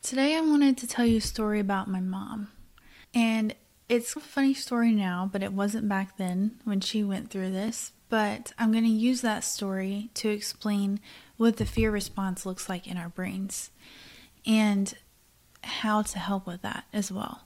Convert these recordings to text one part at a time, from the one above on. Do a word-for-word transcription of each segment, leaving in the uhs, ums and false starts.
Today I wanted to tell you a story about my mom. And it's a funny story now, but it wasn't back then when she went through this. But I'm going to use that story to explain what the fear response looks like in our brains and how to help with that as well.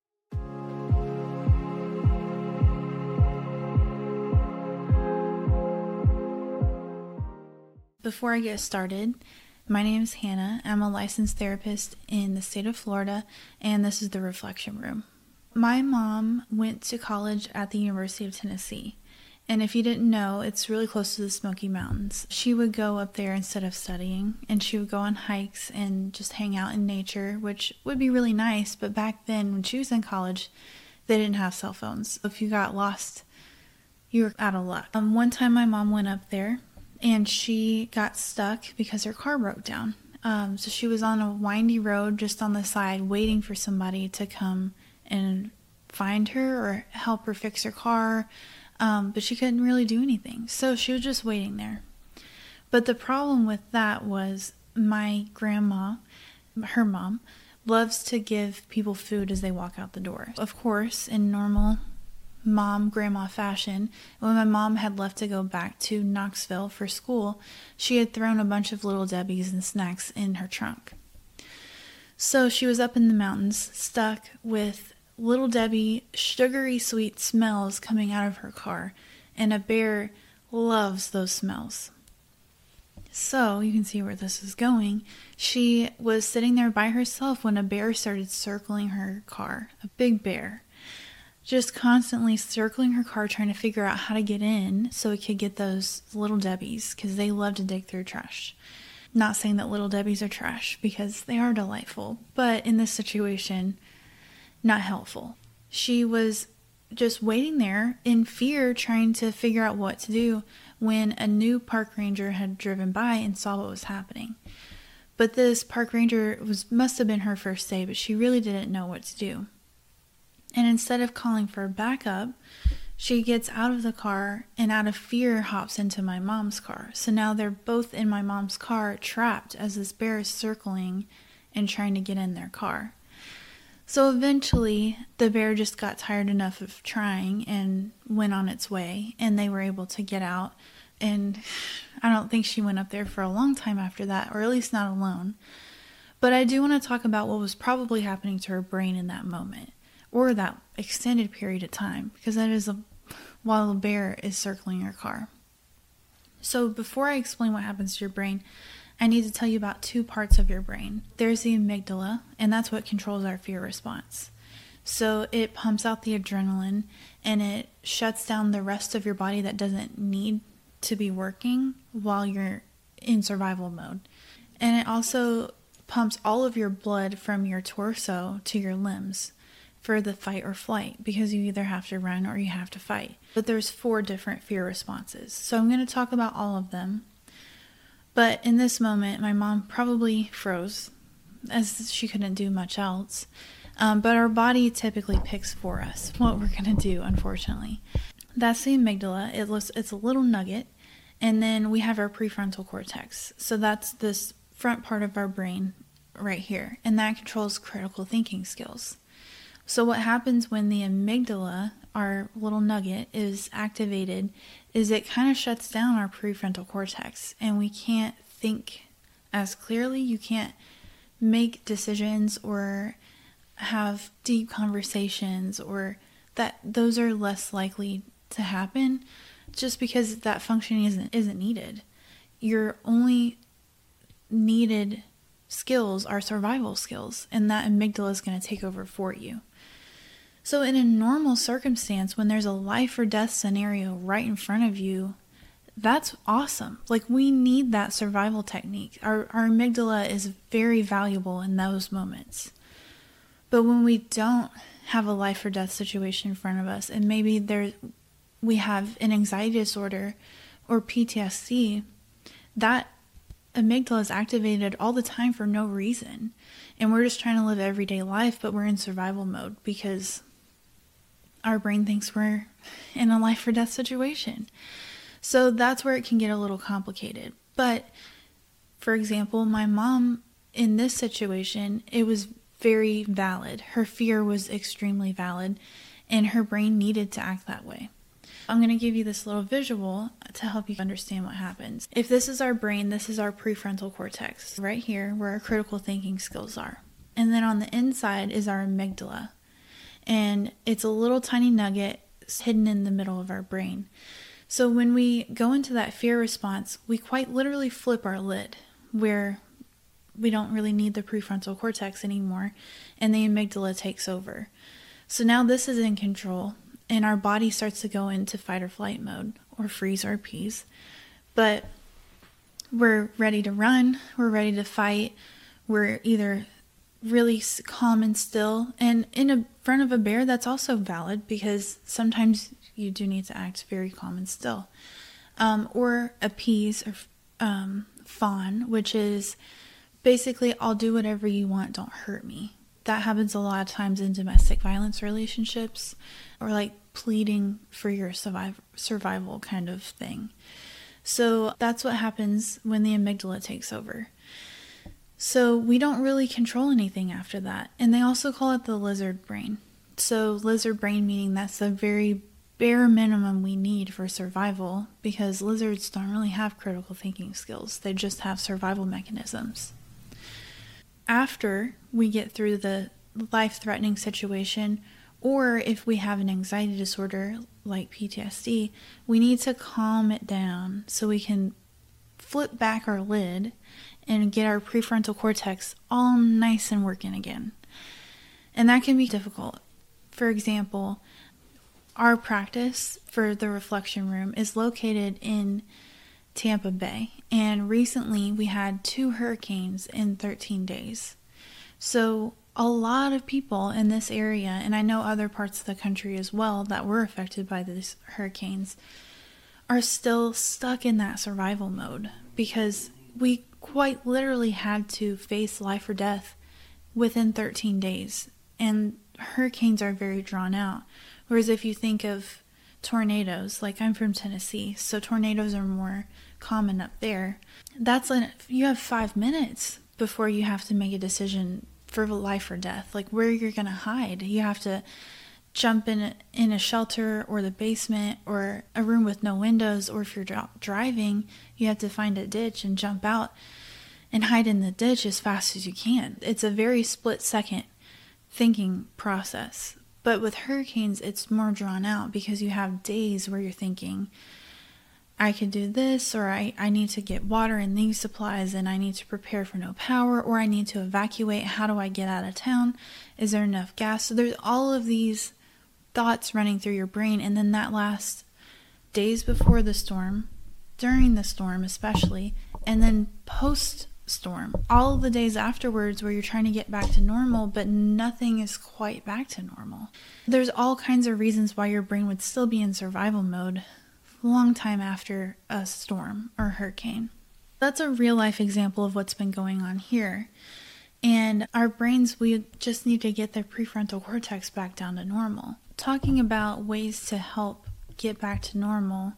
Before I get started, my name is Hannah. I'm a licensed therapist in the state of Florida, and this is the Reflection Room. My mom went to college at the University of Tennessee, and if you didn't know, it's really close to the Smoky Mountains. She would go up there instead of studying, and she would go on hikes and just hang out in nature, which would be really nice, but back then, when she was in college, they didn't have cell phones. If you got lost, you were out of luck. Um, one time my mom went up there, and she got stuck because her car broke down. Um, so she was on a windy road just on the side waiting for somebody to come and find her or help her fix her car. Um, but she couldn't really do anything. So she was just waiting there. But the problem with that was my grandma, her mom, loves to give people food as they walk out the door. Of course, in normal mom grandma fashion, when my mom had left to go back to Knoxville for school, she had thrown a bunch of Little Debbie's and snacks in her trunk. So she was up in the mountains, stuck with Little Debbie sugary sweet smells coming out of her car, and a bear loves those smells. So you can see where this is going. She was sitting there by herself when a bear started circling her car, a big bear. Just constantly circling her car, trying to figure out how to get in so it could get those Little Debbies, because they love to dig through trash. Not saying that Little Debbies are trash, because they are delightful, but in this situation, not helpful. She was just waiting there in fear, trying to figure out what to do, when a new park ranger had driven by and saw what was happening. But this park ranger was must have been her first day, but she really didn't know what to do. And instead of calling for backup, she gets out of the car and out of fear hops into my mom's car. So now they're both in my mom's car, trapped as this bear is circling and trying to get in their car. So eventually the bear just got tired enough of trying and went on its way, and they were able to get out. And I don't think she went up there for a long time after that, or at least not alone. But I do want to talk about what was probably happening to her brain in that moment, or that extended period of time, because that is a, while the bear is circling your car. So before I explain what happens to your brain, I need to tell you about two parts of your brain. There's the amygdala, and that's what controls our fear response. So it pumps out the adrenaline, and it shuts down the rest of your body that doesn't need to be working while you're in survival mode. And it also pumps all of your blood from your torso to your limbs for the fight or flight, because you either have to run or you have to fight. But there's four different fear responses. So I'm going to talk about all of them. But in this moment, my mom probably froze, as she couldn't do much else. Um, but our body typically picks for us what we're going to do, unfortunately. That's the amygdala. It looks, it's a little nugget. And then we have our prefrontal cortex. So that's this front part of our brain right here. And that controls critical thinking skills. So what happens when the amygdala, our little nugget, is activated is it kind of shuts down our prefrontal cortex, and we can't think as clearly. You can't make decisions or have deep conversations, or that those are less likely to happen just because that functioning isn't isn't needed. Your only needed skills are survival skills, and that amygdala is going to take over for you. So in a normal circumstance, when there's a life or death scenario right in front of you, that's awesome. Like, we need that survival technique. Our, our amygdala is very valuable in those moments. But when we don't have a life or death situation in front of us, and maybe there we have an anxiety disorder or P T S D, that amygdala is activated all the time for no reason. And we're just trying to live everyday life, but we're in survival mode because our brain thinks we're in a life or death situation. So that's where it can get a little complicated. But for example, my mom in this situation, it was very valid. Her fear was extremely valid, and her brain needed to act that way. I'm going to give you this little visual to help you understand what happens. If this is our brain, this is our prefrontal cortex, right here where our critical thinking skills are. And then on the inside is our amygdala. And it's a little tiny nugget hidden in the middle of our brain. So when we go into that fear response, we quite literally flip our lid, where we don't really need the prefrontal cortex anymore, and the amygdala takes over. So now this is in control, and our body starts to go into fight or flight mode, or freeze or appease. But we're ready to run, we're ready to fight, we're either really calm and still. And in a, front of a bear, that's also valid, because sometimes you do need to act very calm and still. Um, or appease, or um, fawn, which is basically, I'll do whatever you want, don't hurt me. That happens a lot of times in domestic violence relationships, or like pleading for your survive, survival kind of thing. So that's what happens when the amygdala takes over. So we don't really control anything after that. And they also call it the lizard brain. So lizard brain meaning that's the very bare minimum we need for survival, because lizards don't really have critical thinking skills. They just have survival mechanisms. After we get through the life-threatening situation, or if we have an anxiety disorder like P T S D, we need to calm it down so we can flip back our lid and get our prefrontal cortex all nice and working again. And that can be difficult. For example, our practice for the reflection room is located in Tampa Bay, and recently we had two hurricanes in thirteen days. So a lot of people in this area, and I know other parts of the country as well that were affected by these hurricanes, are still stuck in that survival mode, because we quite literally had to face life or death within thirteen days. And hurricanes are very drawn out. Whereas if you think of tornadoes, like I'm from Tennessee, so tornadoes are more common up there. That's like, you have five minutes before you have to make a decision for life or death, like where you're going to hide. You have to jump in a, in a shelter, or the basement, or a room with no windows, or if you're dri- driving, you have to find a ditch and jump out and hide in the ditch as fast as you can. It's a very split second thinking process. But with hurricanes, it's more drawn out, because you have days where you're thinking, I could do this, or I, I need to get water and these supplies, and I need to prepare for no power, or I need to evacuate. How do I get out of town? Is there enough gas? So there's all of these thoughts running through your brain, and then that lasts days before the storm, during the storm especially, and then post-storm. All of the days afterwards where you're trying to get back to normal, but nothing is quite back to normal. There's all kinds of reasons why your brain would still be in survival mode long time after a storm or hurricane. That's a real life example of what's been going on here. And our brains, we just need to get their prefrontal cortex back down to normal. Talking about ways to help get back to normal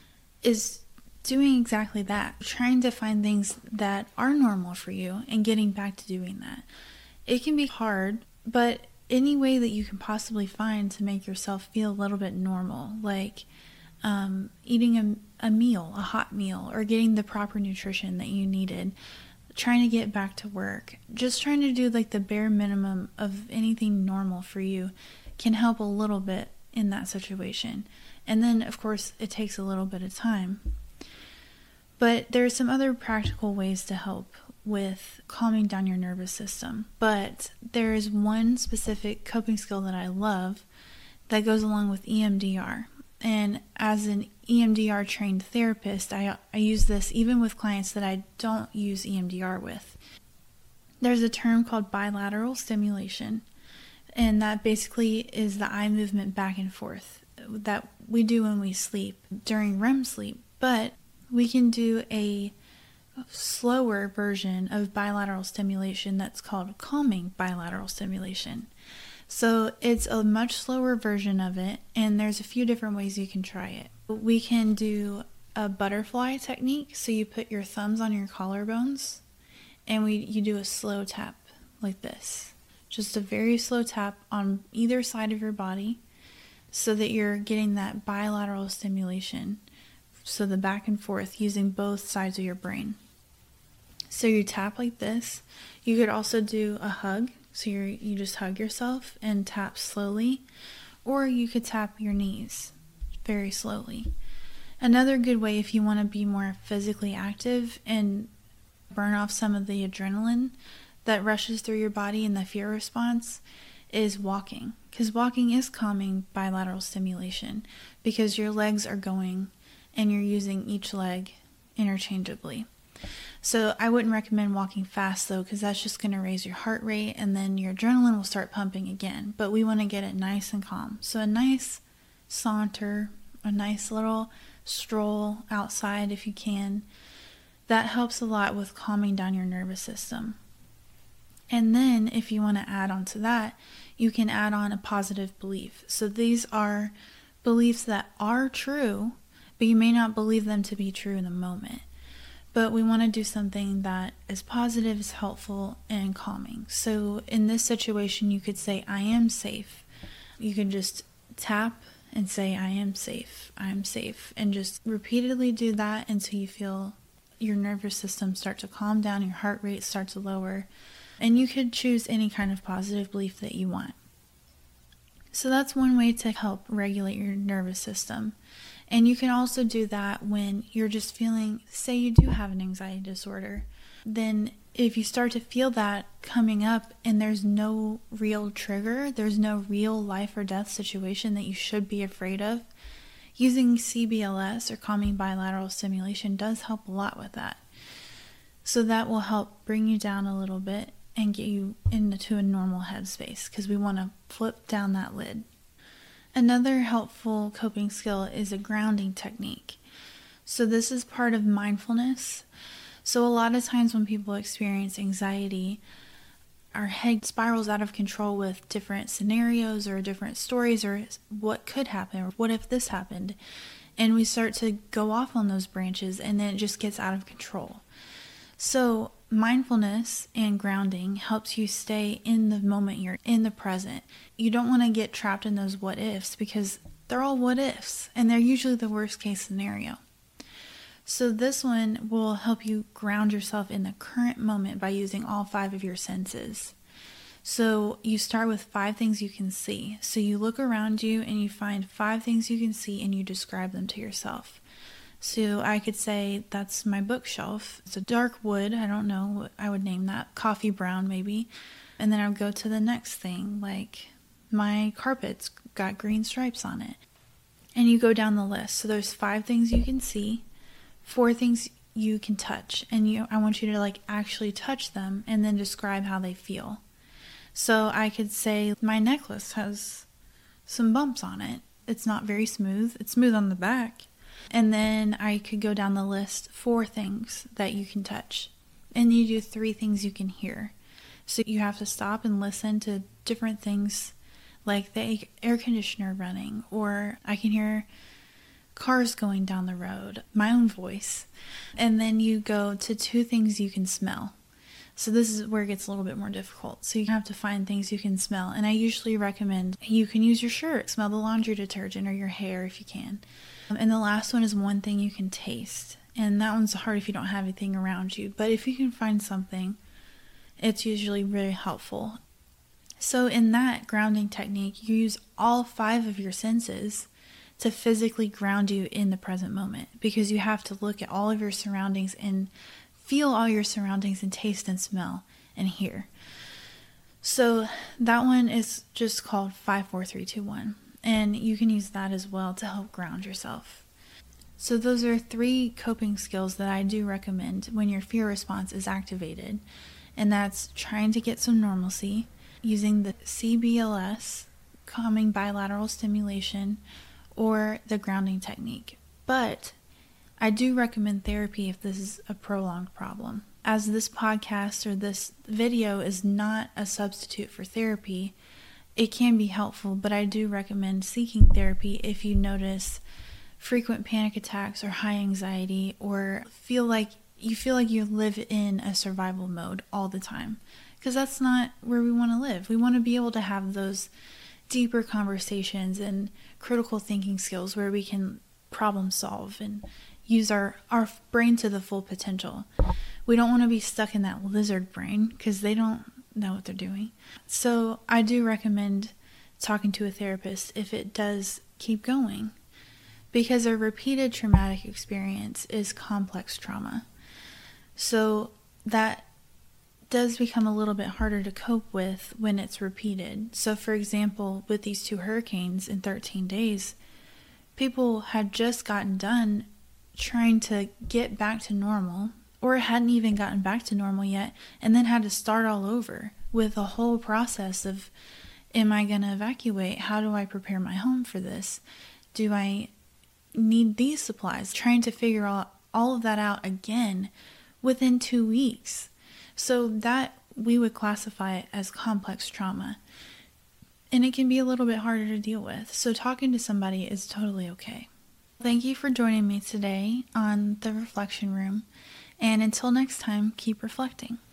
is doing exactly that. Trying to find things that are normal for you and getting back to doing that. It can be hard, but any way that you can possibly find to make yourself feel a little bit normal, like um, eating a, a meal, a hot meal, or getting the proper nutrition that you needed, trying to get back to work, just trying to do like the bare minimum of anything normal for you can help a little bit in that situation. And then, of course, it takes a little bit of time. But there are some other practical ways to help with calming down your nervous system. But there is one specific coping skill that I love that goes along with E M D R. And as an E M D R trained therapist, I, I use this even with clients that I don't use E M D R with. There's a term called bilateral stimulation, and that basically is the eye movement back and forth that we do when we sleep during R E M sleep. But we can do a slower version of bilateral stimulation that's called calming bilateral stimulation. So it's a much slower version of it, and there's a few different ways you can try it. We can do a butterfly technique, so you put your thumbs on your collarbones, and we you do a slow tap like this. Just a very slow tap on either side of your body so that you're getting that bilateral stimulation. So the back and forth using both sides of your brain. So you tap like this. You could also do a hug. So you you just hug yourself and tap slowly. Or you could tap your knees very slowly. Another good way if you want to be more physically active and burn off some of the adrenaline that rushes through your body in the fear response is walking. Because walking is calming bilateral stimulation because your legs are going and you're using each leg interchangeably. So I wouldn't recommend walking fast though, because that's just going to raise your heart rate and then your adrenaline will start pumping again. But we want to get it nice and calm. So a nice saunter, a nice little stroll outside if you can, that helps a lot with calming down your nervous system. And then if you want to add on to that, you can add on a positive belief. So these are beliefs that are true, but you may not believe them to be true in the moment. But we want to do something that is positive, is helpful, and calming. So in this situation, you could say, I am safe. You can just tap and say, I am safe, I am safe. And just repeatedly do that until you feel your nervous system start to calm down, your heart rate start to lower. And you could choose any kind of positive belief that you want. So that's one way to help regulate your nervous system. And you can also do that when you're just feeling, say you do have an anxiety disorder, then if you start to feel that coming up and there's no real trigger, there's no real life or death situation that you should be afraid of, using C B L S or calming bilateral stimulation does help a lot with that. So that will help bring you down a little bit and get you into a normal headspace because we want to flip down that lid. Another helpful coping skill is a grounding technique. So this is part of mindfulness. So a lot of times when people experience anxiety, our head spirals out of control with different scenarios or different stories or what could happen or what if this happened. And we start to go off on those branches and then it just gets out of control. So mindfulness and grounding helps you stay in the moment, you're in the present. You don't want to get trapped in those what ifs because they're all what ifs and they're usually the worst case scenario. So this one will help you ground yourself in the current moment by using all five of your senses. So you start with five things you can see. So you look around you and you find five things you can see and you describe them to yourself. So I could say, that's my bookshelf. It's a dark wood. I don't know what I would name that. Coffee brown, maybe. And then I would go to the next thing, like my carpet's got green stripes on it. And you go down the list. So there's five things you can see, four things you can touch. And you, I want you to like actually touch them and then describe how they feel. So I could say, my necklace has some bumps on it. It's not very smooth. It's smooth on the back. And then I could go down the list, four things that you can touch. And you do three things you can hear. So you have to stop and listen to different things like the air conditioner running, or I can hear cars going down the road, my own voice. And then you go to two things you can smell. So this is where it gets a little bit more difficult. So you have to find things you can smell. And I usually recommend you can use your shirt, smell the laundry detergent, or your hair if you can. And the last one is one thing you can taste. And that one's hard if you don't have anything around you. But if you can find something, it's usually really helpful. So in that grounding technique, you use all five of your senses to physically ground you in the present moment. Because you have to look at all of your surroundings and feel all your surroundings and taste and smell and hear. So that one is just called five, four, three, two, one. And you can use that as well to help ground yourself. So those are three coping skills that I do recommend when your fear response is activated. And that's trying to get some normalcy, using the C B L S, calming bilateral stimulation, or the grounding technique. But I do recommend therapy if this is a prolonged problem. As this podcast or this video is not a substitute for therapy, it can be helpful, but I do recommend seeking therapy if you notice frequent panic attacks or high anxiety, or feel like you feel like you live in a survival mode all the time, because that's not where we want to live. We want to be able to have those deeper conversations and critical thinking skills where we can problem solve and use our, our brain to the full potential. We don't want to be stuck in that lizard brain because they don't know what they're doing. So I do recommend talking to a therapist if it does keep going, because a repeated traumatic experience is complex trauma. So that does become a little bit harder to cope with when it's repeated. So for example, with these two hurricanes in thirteen days, people had just gotten done trying to get back to normal, or hadn't even gotten back to normal yet, and then had to start all over with a whole process of, am I going to evacuate? How do I prepare my home for this? Do I need these supplies? Trying to figure out all of that out again within two weeks. So that we would classify it as complex trauma. And it can be a little bit harder to deal with. So talking to somebody is totally okay. Thank you for joining me today on The Reflection Room. And until next time, keep reflecting.